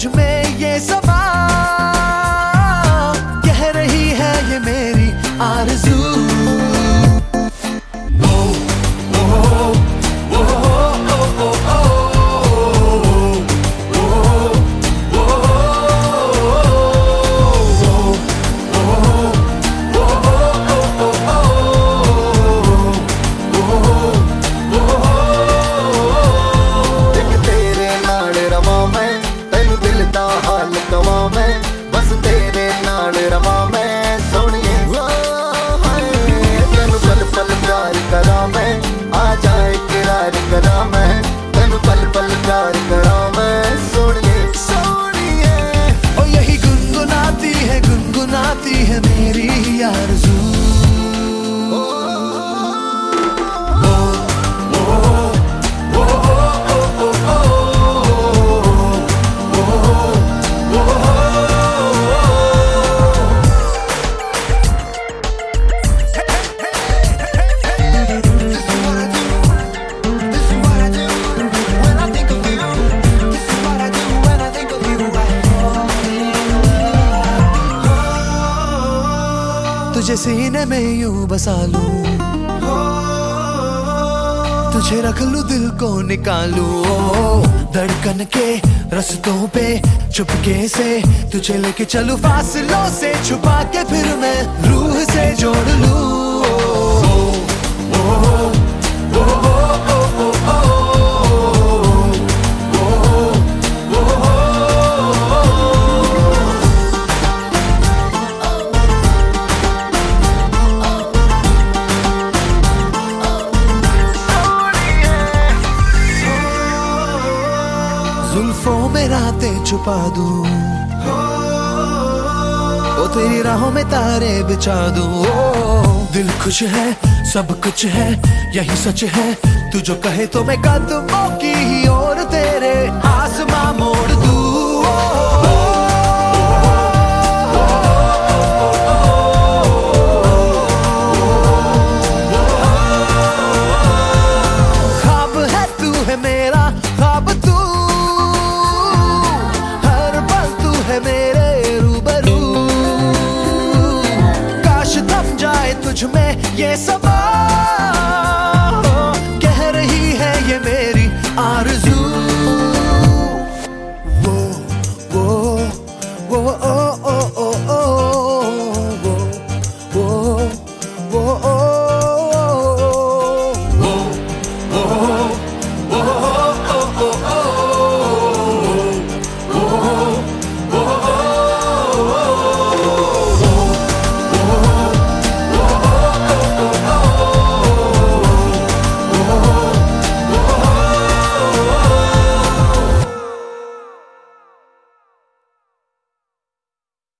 तुझ में ये समा, कह रही है ये मेरी आरज़ू। बस तेरे नाल रवा मैं सोनिए, तेन पल पल प्यार करा मैं, आ जाए इकरार करा मैं, तेन पल पल प्यार करा मैं सोनिए सोनिए। ओ यही गुनगुनाती है मेरी आरज़ू। तुझे सीने में यूं बसा लूं, तुझे रख लूं दिल को निकालूं। धड़कन के रस्तों पे चुपके से तुझे लेके चलूं, फासलों से छुपा के फिर मैं रूह से जोड़ लूं। जुल्फों में रातें छुपा दूं, ओ तेरी राहों में तारे बिछा दूं। दिल खुश है, सब कुछ है, यही सच है, तू जो कहे तो मैं कदमों की ही ओर तेरे आसमां मोड़ दूं। ख्वाब है तू है मेरा ख्वाब, तू मेरे रूबरू, काश थम जाए तुझ में ये सब।